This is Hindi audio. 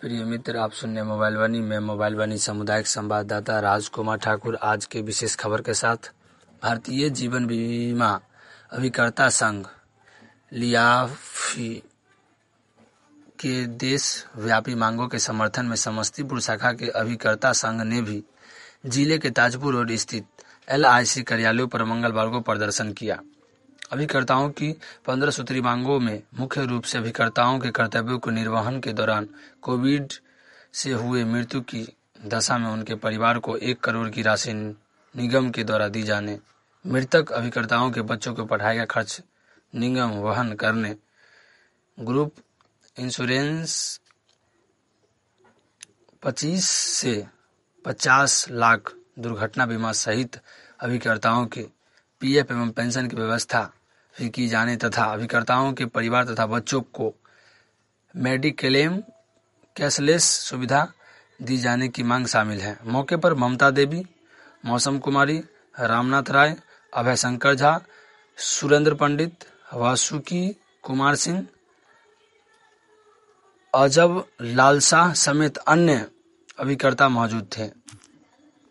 प्रिय मित्र, आप सुनने मोबाइल वाणी में मोबाइल वाणी सामुदायिक संवाददाता राजकुमार ठाकुर आज के विशेष खबर के साथ। भारतीय जीवन बीमा अभिकर्ता संघ लियाफी के देश व्यापी मांगों के समर्थन में समस्तीपुर शाखा के अभिकर्ता संघ ने भी जिले के ताजपुर रोड स्थित LIC कार्यालयों पर मंगलवार को प्रदर्शन किया। अभिकर्ताओं की 15 सूत्री मांगों में मुख्य रूप से अभिकर्ताओं के कर्तव्यों के निर्वहन के दौरान कोविड से हुए मृत्यु की दशा में उनके परिवार को 1 करोड़ की राशि निगम के द्वारा दी जाने, मृतक अभिकर्ताओं के बच्चों के पढ़ाई का खर्च निगम वहन करने, ग्रुप इंश्योरेंस 25 से 50 लाख दुर्घटना बीमा सहित अभिकर्ताओं के PF एवं पेंशन की व्यवस्था भी की जाने तथा अभिकर्ताओं के परिवार तथा बच्चों को मेडिक्लेम कैशलेस सुविधा दी जाने की मांग शामिल है। मौके पर ममता देवी, मौसम कुमारी, रामनाथ राय, अभय शंकर झा, सुरेंद्र पंडित, वासुकी कुमार सिंह, अजब लाल शाह समेत अन्य अभिकर्ता मौजूद थे।